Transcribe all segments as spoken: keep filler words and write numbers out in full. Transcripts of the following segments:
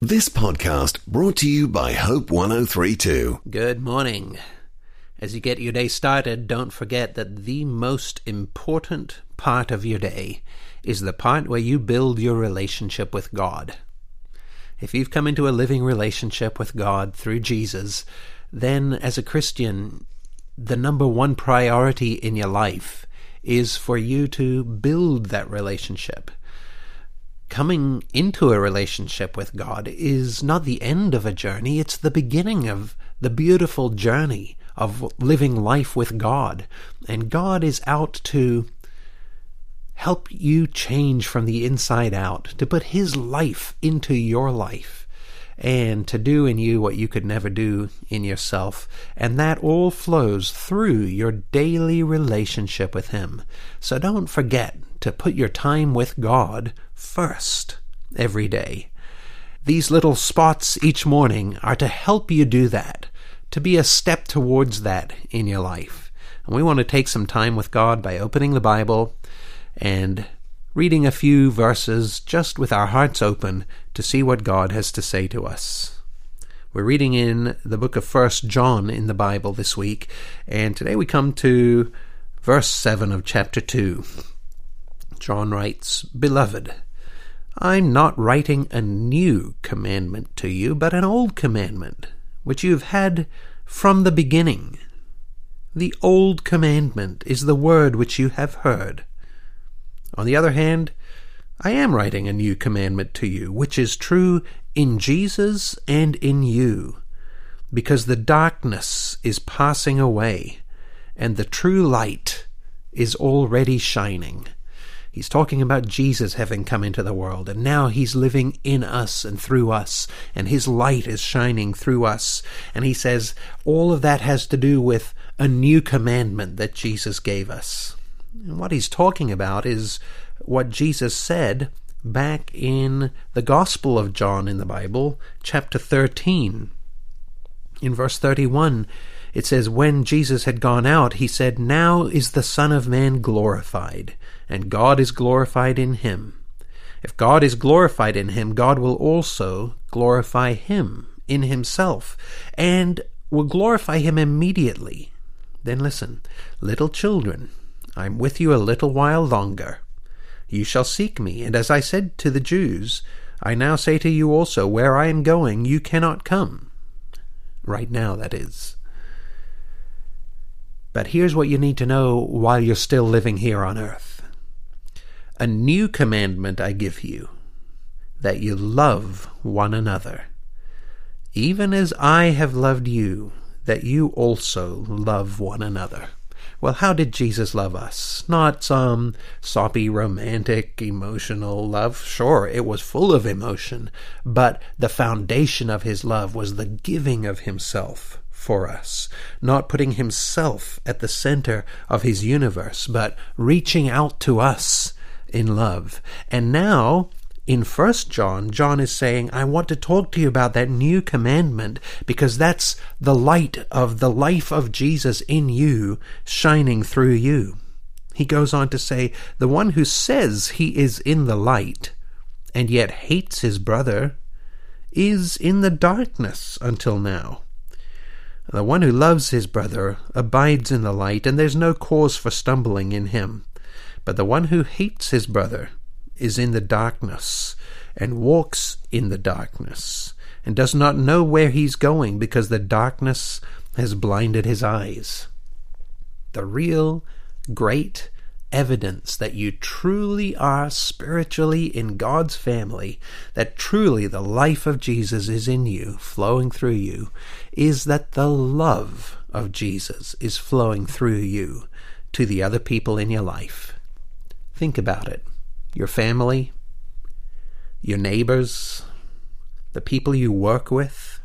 This podcast brought to you by Hope one oh three point two. Good morning. As you get your day started, don't forget that the most important part of your day is the part where you build your relationship with God. If you've come into a living relationship with God through Jesus, then as a Christian, the number one priority in your life is for you to build that relationship. Coming into a relationship with God is not the end of a journey, it's the beginning of the beautiful journey of living life with God. And God is out to help you change from the inside out, to put His life into your life, and to do in you what you could never do in yourself. And that all flows through your daily relationship with Him. So don't forget to put your time with God first every day. These little spots each morning are to help you do that, to be a step towards that in your life. And we want to take some time with God by opening the Bible and reading a few verses just with our hearts open to see what God has to say to us. We're reading in the book of First John in the Bible this week, and today we come to verse seven of chapter two. John writes, "Beloved, I'm not writing a new commandment to you, but an old commandment, which you've had from the beginning. The old commandment is the word which you have heard. On the other hand, I am writing a new commandment to you, which is true in Jesus and in you, because the darkness is passing away, and the true light is already shining." He's talking about Jesus having come into the world, and now He's living in us and through us, and His light is shining through us. And he says all of that has to do with a new commandment that Jesus gave us. And what he's talking about is what Jesus said back in the Gospel of John in the Bible, chapter thirteen. In verse thirty-one, it says, "When Jesus had gone out, He said, 'Now is the Son of Man glorified, and God is glorified in Him. If God is glorified in Him, God will also glorify Him in Himself, and will glorify Him immediately.' Then listen, 'Little children, I'm with you a little while longer. You shall seek me, and as I said to the Jews, I now say to you also, where I am going, you cannot come.'" Right now, that is. But here's what you need to know while you're still living here on earth. "A new commandment I give you, that you love one another. Even as I have loved you, that you also love one another." Well, how did Jesus love us? Not some soppy, romantic, emotional love. Sure, it was full of emotion, but the foundation of His love was the giving of Himself for us, not putting Himself at the center of His universe, but reaching out to us in love. And now, in First John, John is saying, I want to talk to you about that new commandment, because that's the light of the life of Jesus in you, shining through you. He goes on to say, "The one who says he is in the light, and yet hates his brother, is in the darkness until now. The one who loves his brother abides in the light, and there's no cause for stumbling in him. But the one who hates his brother is in the darkness, and walks in the darkness, and does not know where he's going, because the darkness has blinded his eyes." The real great evidence that you truly are spiritually in God's family, that truly the life of Jesus is in you, flowing through you, is that the love of Jesus is flowing through you to the other people in your life. Think about it. Your family, your neighbors, the people you work with.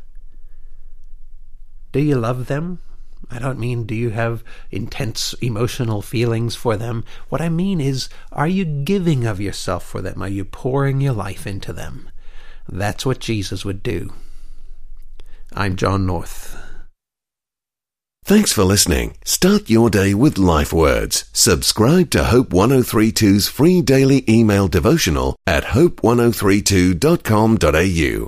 Do you love them? I don't mean do you have intense emotional feelings for them. What I mean is, are you giving of yourself for them? Are you pouring your life into them? That's what Jesus would do. I'm John North. Thanks for listening. Start your day with Life Words. Subscribe to Hope one oh three two's free daily email devotional at hope one oh three two dot com dot a u.